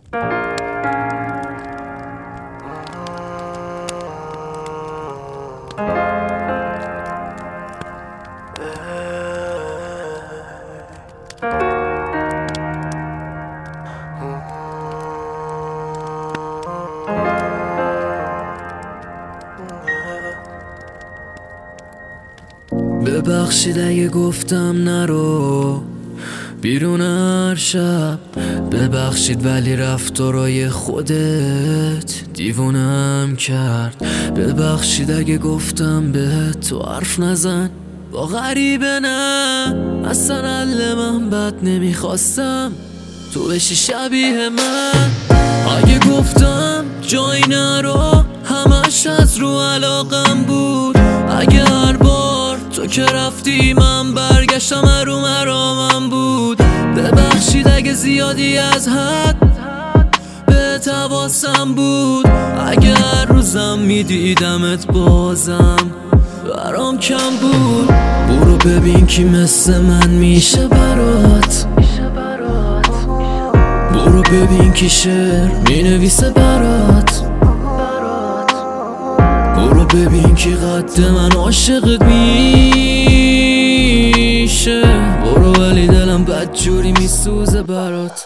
ببخشید اگه گفتم نرو بیرون هر شب، ببخشید ولی رفتارای خودت دیوونم کرد. ببخشید اگه گفتم به تو حرف نزن با غریبه، نه اصلا حل من بد نمیخواستم تو بشی شبیه من. اگه گفتم جایی نرو همش از رو علاقم بود، اگه هر بار تو که رفتی من برگشتم رو مرامم بود. ببخشید اگه زیادی از حد به حواسم بود، اگه هر روزم میدیدمت بازم برام کم بود. برو ببین کی مثل من میشه برات، برو ببین کی شعر مینویسه برات، برو ببین کی قد من عاشقت میشه. برو ولی دلم بدجوری میسوزه برات.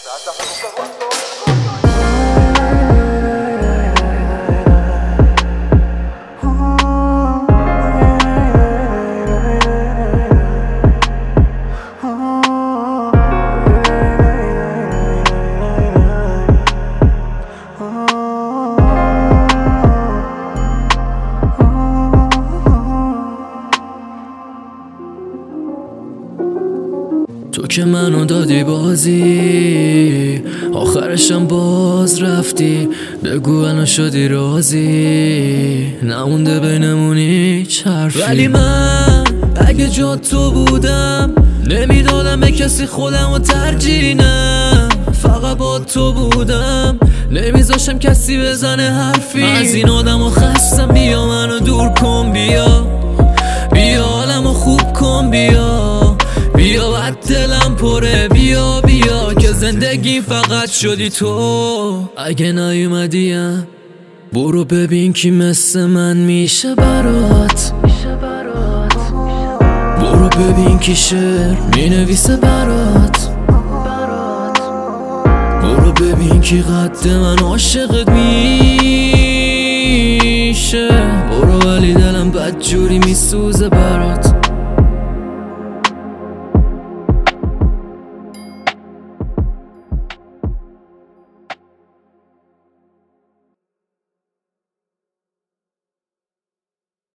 تو که منو دادی بازی، آخرشم باز رفتی. بگو الان شدی راضی، نمونده بینمون هیچ حرفی. ولی من اگه جا تو بودم نمیدادم به کسی خودمو ترجیح، نه فقط با تو بودم نمیذاشم کسی بزنه حرفی. از این آدمو خستم، بیا منو دور کن، بیا بیا حالمو خوب کن، بیا بیا بد دلم پره، بیا بیا که زندگی فقط شدی تو. اگه نیومدیم برو ببین کی مثل من میشه برات، برو ببین کی شعر مینویسه برات، برو ببین کی قد من عاشقت میشه. برو ولی دلم بدجوری میسوزه برات.